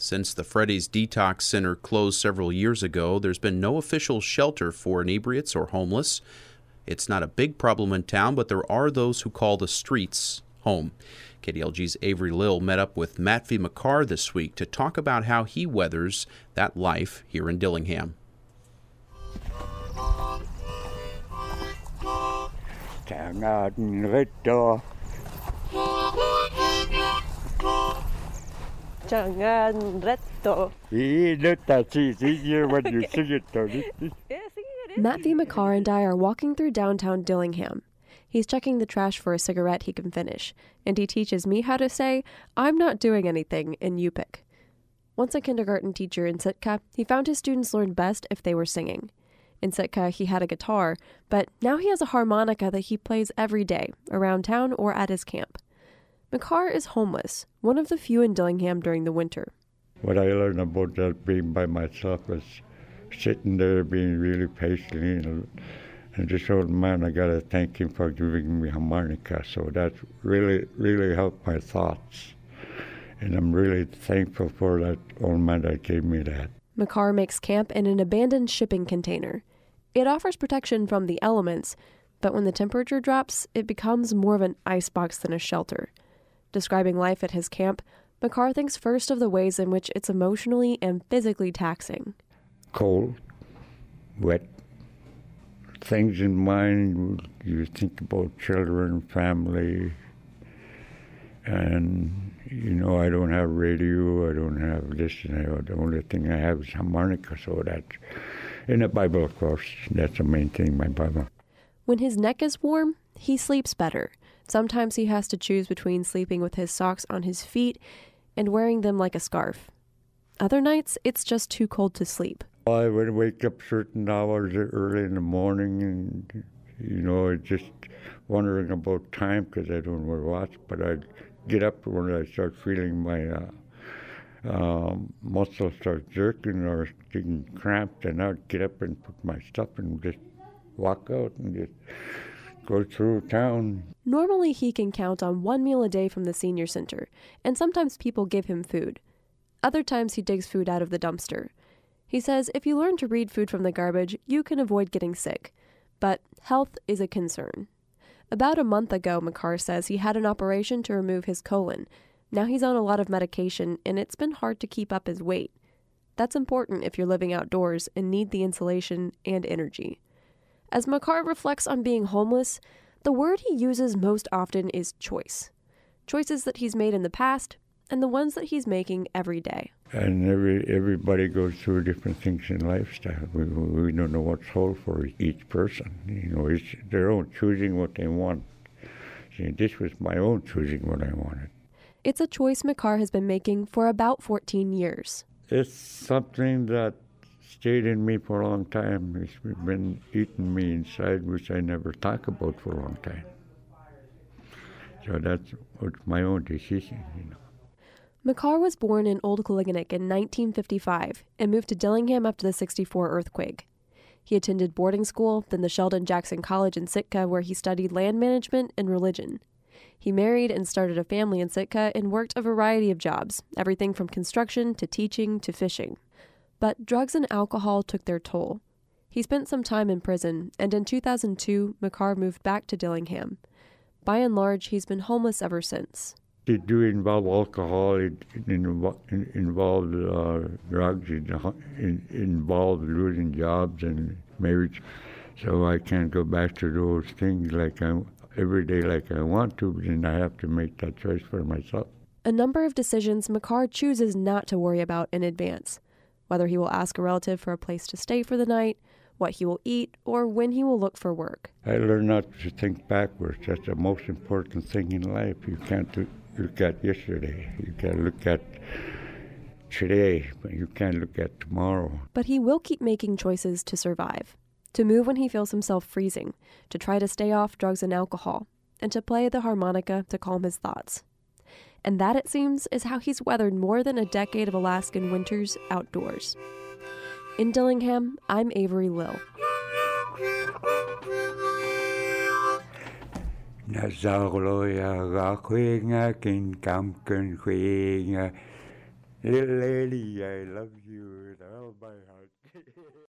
Since the Freddy's Detox Center closed several years ago, there's been no official shelter for inebriates or homeless. It's not a big problem in town, but there are those who call the streets home. KDLG's Avery Lill met up with Matt V. McCarr this week to talk about how he weathers that life here in Dillingham. Matt V. McCarr and I are walking through downtown Dillingham. He's checking the trash for a cigarette he can finish, and he teaches me how to say, "I'm not doing anything" in Yupik. Once a kindergarten teacher in Sitka, he found his students learned best if they were singing. In Sitka, he had a guitar, but now he has a harmonica that he plays every day, around town or at his camp. McCarr is homeless, one of the few in Dillingham during the winter. What I learned about that being by myself was sitting there being really patient, and this old man, I got to thank him for giving me harmonica. So that really helped my thoughts. And I'm really thankful for that old man that gave me that. McCarr makes camp in an abandoned shipping container. It offers protection from the elements, but when the temperature drops, it becomes more of an icebox than a shelter. Describing life at his camp, McCarr thinks first of the ways in which it's emotionally and physically taxing. Cold, wet, things in mind. You think about children, family, and I don't have radio, I don't have this, the only thing I have is harmonica, so that's in the Bible, of course. That's the main thing, my Bible. When his neck is warm, he sleeps better. Sometimes he has to choose between sleeping with his socks on his feet and wearing them like a scarf. Other nights, it's just too cold to sleep. I would wake up certain hours early in the morning and, just wondering about time because I don't wear a watch, but I'd get up when I start feeling my muscles start jerking or getting cramped, and I'd get up and put my stuff and just walk out and just go through town. Normally he can count on one meal a day from the senior center, and sometimes people give him food. Other times he digs food out of the dumpster. He says if you learn to read food from the garbage, you can avoid getting sick. But health is a concern. About a month ago, McCarr says he had an operation to remove his colon. Now he's on a lot of medication, and it's been hard to keep up his weight. That's important if you're living outdoors and need the insulation and energy. As McCarr reflects on being homeless, the word he uses most often is choice. Choices that he's made in the past, and the ones that he's making every day. And everybody goes through different things in lifestyle. We don't know what's whole for each person. It's their own choosing what they want. See, this was my own choosing what I wanted. It's a choice McCarr has been making for about 14 years. It's something that stayed in me for a long time. It's been eating me inside, which I never talk about for a long time. So that's my own decision, McCarr was born in Old Koliganek in 1955 and moved to Dillingham after the '64 earthquake. He attended boarding school, then the Sheldon Jackson College in Sitka, where he studied land management and religion. He married and started a family in Sitka and worked a variety of jobs, everything from construction to teaching to fishing. But drugs and alcohol took their toll. He spent some time in prison, and in 2002, McCarr moved back to Dillingham. By and large, he's been homeless ever since. It do involve alcohol, it involved drugs, it involved losing jobs and marriage. So I can't go back to those things every day like I want to, and I have to make that choice for myself. A number of decisions McCarr chooses not to worry about in advance. Whether he will ask a relative for a place to stay for the night, what he will eat, or when he will look for work. I learned not to think backwards. That's the most important thing in life. You can't look at yesterday. You can look at today, but you can't look at tomorrow. But he will keep making choices to survive, to move when he feels himself freezing, to try to stay off drugs and alcohol, and to play the harmonica to calm his thoughts. And that, it seems, is how he's weathered more than a decade of Alaskan winters outdoors. In Dillingham, I'm Avery Lill. Little lady, I love you with all my heart.